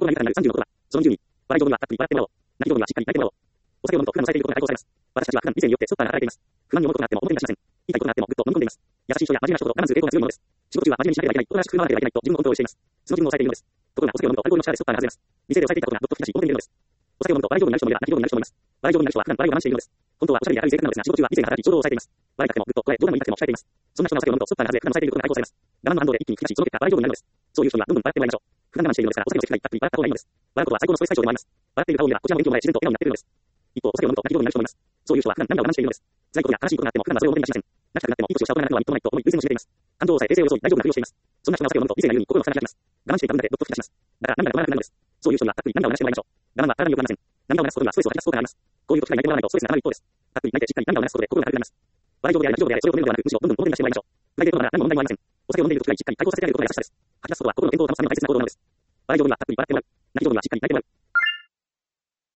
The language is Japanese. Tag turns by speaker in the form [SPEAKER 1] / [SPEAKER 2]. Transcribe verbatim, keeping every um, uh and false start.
[SPEAKER 1] コロナになるさんじゅうのことは、そのにじゅうに、笑い上手にはたっぷり笑ってもらおう。泣き上手にはしっかり泣いてもらおう。お酒を飲むと普段の抑えていることが解放されます。私たちは普段以前によってストッパーが働いています。不安に思うことがあっても表に出しません。言いたいことがあってもぐっと飲み込んでいます。優しい人や真面目な人ほど我慢する傾向が強いものです。仕事中は真面目にしなければいけない、おとなしく振る舞わなければいけないと自分のコントロールをしています。その自分を抑えているのです。ところがお酒を飲むとアルコールの力でストッパーが外れます。店で抑えていたことがどっと吹き出し表に出るのです。お酒を飲むと笑い上手になる人もいれば泣き上手になる人もいます。笑い上手になる人は普段笑いを我慢しているのです。本当はおしゃれで明るい性格なのですが、仕事中は理性が働き衝動を抑えています。笑いたくてもぐっと声、冗談を言いたくても控えています。そんな人がお酒を飲むとストッパーが外れ、普段の抑えていることが解放されます。我慢の反動で一気に吹き出し、その結果笑い上手になるのです。そういう人にはどんどん笑ってもらいましょう。普段我慢しているのですから、お酒の席がたっぷり笑った方がいいのです。笑うことは最高のストレス解消でもあります。笑っている顔を見ればこちらも元気をもらえ自然と笑顔になっているのです。一方、お酒を飲むと泣き上手になる人もいます。そういう人は普段涙を我慢しているのです。辛いことや悲しいことがあっても普段はそれを表に出しません。泣きたくなってもいい年をした大人がなくてはみっともないと思い優先を占めています。感情を抑え冷静を装い大丈夫なふりをしています。そんな人がお酒を飲むと理性が言うに心の蓋が開きます。我慢していた分だけどっと吹き出します。だから涙が止まらなくなるのです。そういう人にはたっぷり涙を流してもらいましょう。我慢は体に良くなりません。涙を流すことにはストレスを吐き出す効果があります。こういう時は泣いてもらわないとストレスが溜まる一方です。たっぷり泣いてしっかり涙を流すことで心が軽くなります。笑い上手であれ泣き上手であれそれを止めるのではなくむしろどんどん表に出してもらいましょう。プライベートなら何も問題もありません。お酒を飲んでいる時はしっかり解放させてあげることが優しさです。吐き出すことは心の健康を保つために大切な行動なのです。笑い上手にはたっぷり笑ってもらう。泣き上手にはしっかり泣いてもらう。